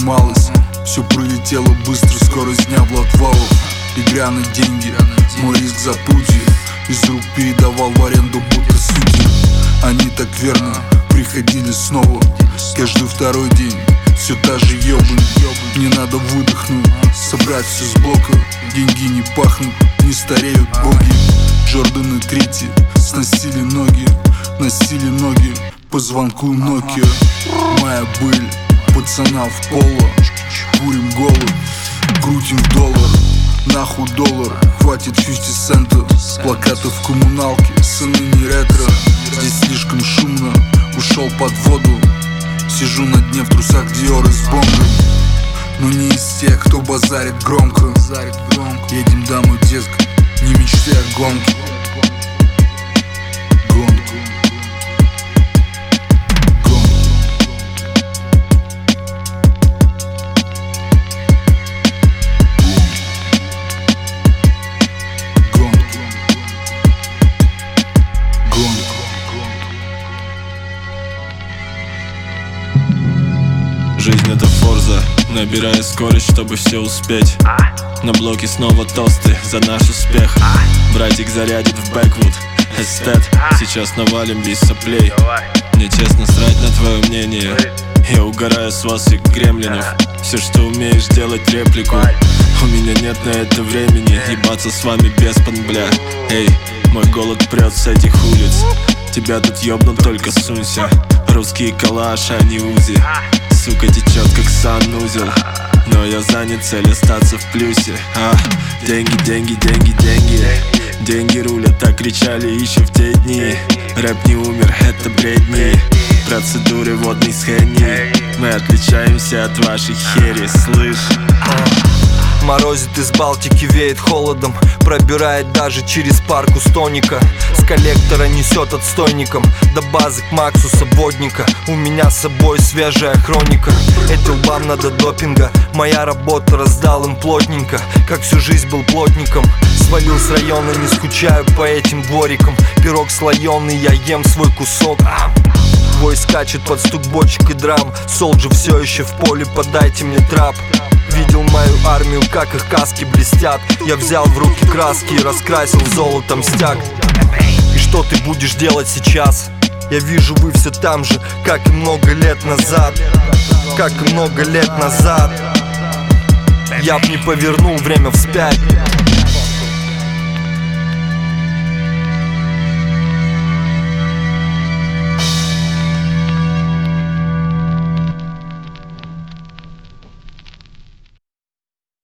сжималась. Все пролетело быстро, скорость дня в отвалов. Игра на деньги, мой риск запутье. Из рук передавал в аренду будто судьи. Они так верно приходили снова. Каждый второй день все та же ёбань. Мне надо выдохнуть, собрать все с блока. Деньги не пахнут, не стареют боги. Джорданы третьи сносили ноги по звонку Nokia. Моя быль, пацана в поло. Курим голод, крутим доллар. Нахуй доллар, хватит 50 центов. Плакаты в коммуналке, сыны не ретро. Здесь слишком шумно, ушел под воду. Сижу на дне в трусах Диор с бомбой. Но не из тех, кто базарит громко. Едем домой, детка, не мечтай о гонке. Жизнь это форза, набирая скорость, чтобы все успеть. На блоке снова тосты за наш успех. Братик зарядит в бэквуд, эстет. Сейчас навалим без соплей. Мне честно срать на твое мнение. Я угораю с вас и гремлинов. Все, что умеешь, делать реплику. У меня нет на это времени ебаться с вами без бля. Эй, мой голод прет с этих улиц. Тебя тут ёбнут, только сунься. Русский калаш, а не узи. Сука течет как санузел. Но я занят, цель остаться в плюсе. Деньги, деньги, деньги, деньги. Деньги рулят, так кричали еще в те дни. Рэп не умер, это бредни. Процедуры водной с Хенни. Мы отличаемся от вашей хери, слышь. Морозит из Балтики, веет холодом. Пробирает даже через парк Устоника. С коллектора несет отстойником. До базы к Максу Субботника. У меня с собой свежая хроника. Этим лбам надо допинга. Моя работа, раздал им плотненько. Как всю жизнь был плотником. Свалил с района, не скучаю по этим дворикам. Пирог слоеный, я ем свой кусок. Бой скачет под стук бочек и драм. Солджи все еще в поле, подайте мне трап. Видел мою армию, как их каски блестят. Я взял в руки краски и раскрасил золотом стяг. И что ты будешь делать сейчас? Я вижу, вы все там же, как и много лет назад. Как и много лет назад. Я б не повернул время вспять.